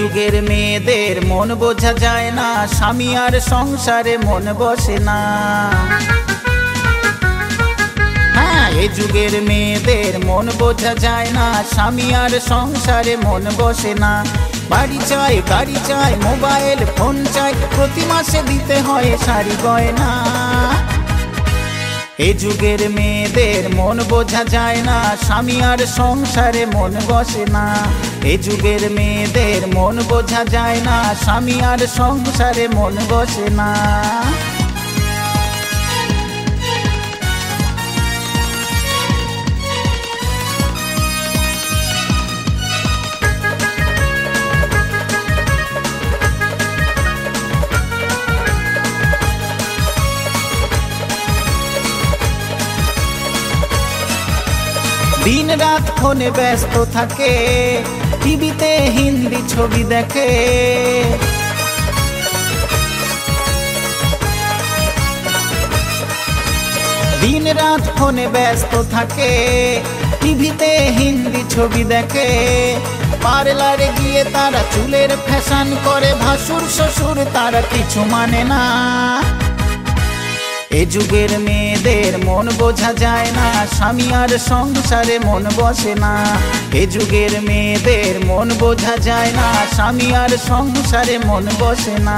যুগের মেয়েদের মন বোঝা যায় না, স্বামী আর সংসারে মন বসে না। হ্যাঁ, এ যুগের মেয়েদের মন বোঝা যায় না, স্বামী আর সংসারে মন বসে না। বাড়ি চাই, গাড়ি চাই, মোবাইল ফোন চাই, প্রতি মাসে দিতে হয় শাড়ি গয়না। এ যুগের মেয়েদের মন বোঝা যায় না, স্বামী আর সংসারে মন বসে না। এ যুগের মেয়েদের মন বোঝা যায় না, স্বামী আর সংসারে মন বসে না। দিন রাত ফোনে ব্যস্ত থাকে, টিভিতে হিন্দি ছবি দেখে। দিন রাত ফোনে ব্যস্ত থাকে, টিভিতে হিন্দি ছবি দেখে। পার্লারে গিয়ে তারা চুলের ফ্যাশন করে, ভাসুর শ্বশুর তারা কিছু মানে না। এ যুগের মেয়েদের মন বোঝা যায় না, স্বামী আর সংসারে মন বসে না। এ যুগের মেয়েদের মন বোঝা যায় না, স্বামী আর সংসারে মন বসে না।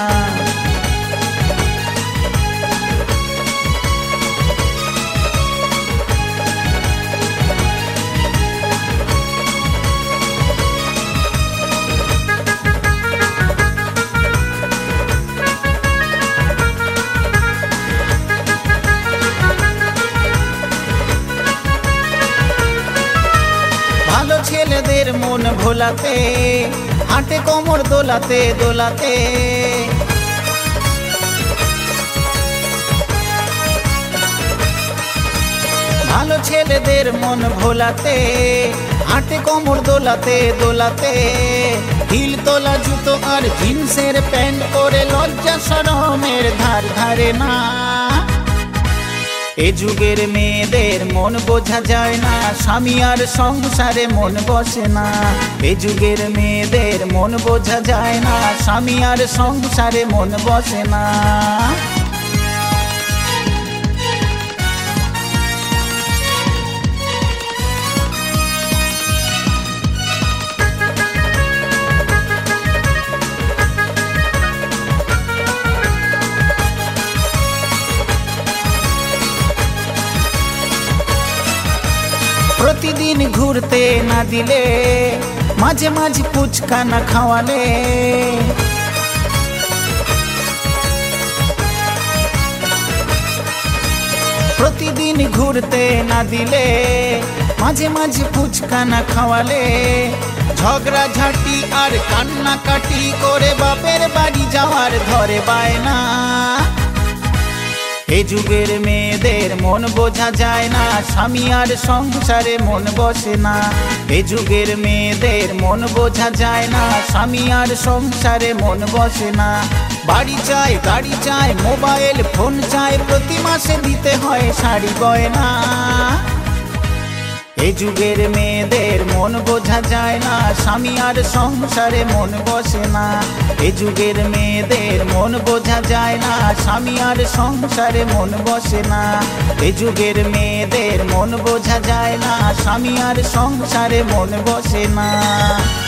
ভালো ছেলেদের মন ভোলাতে, হাঁটে কোমর দোলাতে দোলাতে। ভালো ছেলেদের মন ভোলাতে, হাঁটে কোমর দোলাতে দোলাতে। হিল তোলা জুতো আর জিন্সের প্যান্ট পরে লজ্জা শরমের ধার ধারে না। এ যুগের মেয়েদের মন বোঝা যায় না, স্বামী আর সংসারে মন বসে না। এ যুগের মেয়েদের মন বোঝা যায় না, স্বামী আর সংসারে মন বসে না। প্রতিদিন ঘুরতে না দিলে, মাঝে মাঝে ফুচকা না খাওয়ালে। প্রতিদিন ঘুরতে না দিলে, মাঝে মাঝে ফুচকা না খাওয়ালে। ঝগড়া ঝাঁটি আর কান্নাকাটি করে বাপের বাড়ি যাওয়ার ধরে বায়না। এ যুগের মেয়েদের মন বোঝা যায় না, স্বামী আর সংসারে মন বসে না। এ যুগের মেয়েদের মন বোঝা যায় না, স্বামী আর সংসারে মন বসে না। বাড়ি চাই, গাড়ি চাই, মোবাইল ফোন চাই, প্রতি মাসে দিতে হয় শাড়ি গয়না। এ যুগের মেয়েদের মন বোঝা যায় না, স্বামী আর সংসারে মন বসে না। এ যুগের মেয়েদের মন বোঝা যায় না, স্বামী আর সংসারে মন বসে না। এ যুগের মেয়েদের মন বোঝা যায় না, স্বামী আর সংসারে মন বসে না।